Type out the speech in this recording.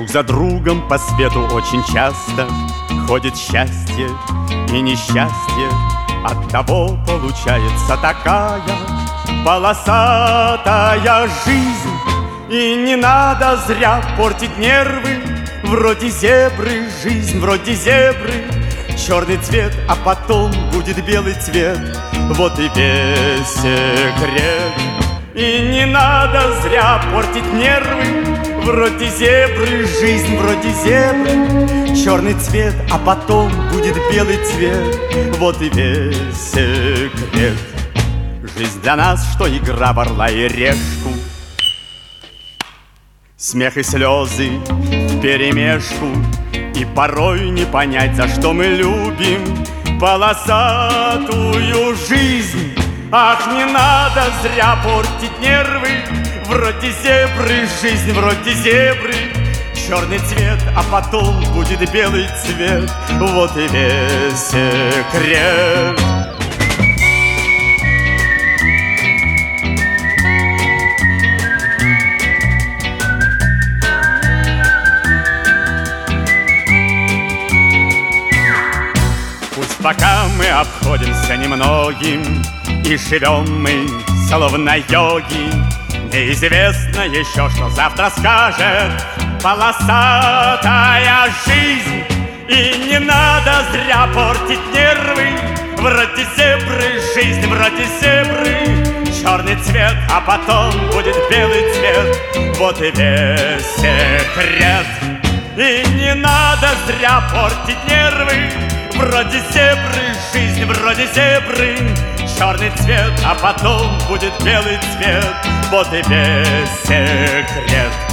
Друг за другом по свету очень часто ходит счастье и несчастье. Оттого получается такая полосатая жизнь. И не надо зря портить нервы. Вроде зебры, жизнь вроде зебры. Черный цвет, а потом будет белый цвет. Вот и весь секрет. И не надо зря портить нервы. Вроде зебры, жизнь вроде зебры. Черный цвет, а потом будет белый цвет. Вот и весь секрет. Жизнь для нас, что игра в орла и решку. Смех и слезы вперемешку. И порой не понять, за что мы любим полосатую жизнь. Ах, не надо зря портить нервы. Вроде зебры, жизнь вроде зебры. Черный цвет, а потом будет белый цвет. Вот и весь секрет. Пусть пока мы обходимся немногим и живем мы словно йоги, неизвестно еще, что завтра скажет полосатая жизнь. И не надо зря портить нервы. Вроде зебры, жизнь вроде зебры. Черный цвет, а потом будет белый цвет. Вот и весь секрет. И не надо зря портить нервы. Вроде зебры, жизнь вроде зебры. Черный цвет, а потом будет белый цвет. Вот и весь секрет.